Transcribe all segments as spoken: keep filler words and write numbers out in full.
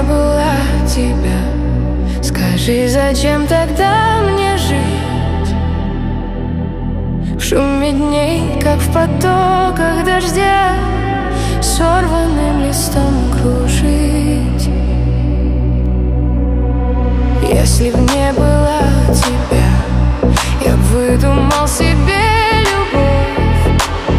было тебя, скажи, зачем тогда мне жить в шуме дней, как в потоках дождя, сорванным листом кружить? Если б не было тебя, я б выдумал себе любовь.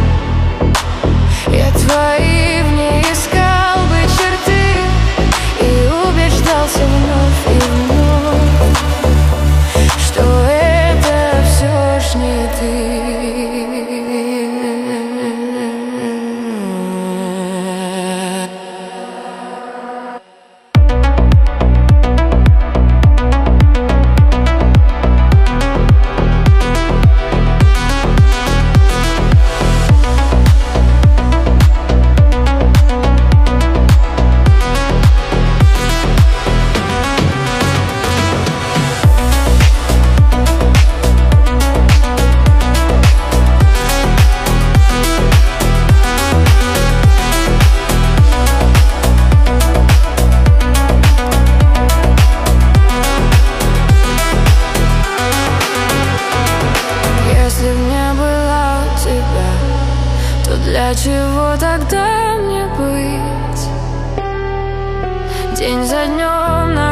Я твои в ней искал бы черты и убеждался вновь и вновь, что это все ж не ты. Для чего тогда мне быть день за днем?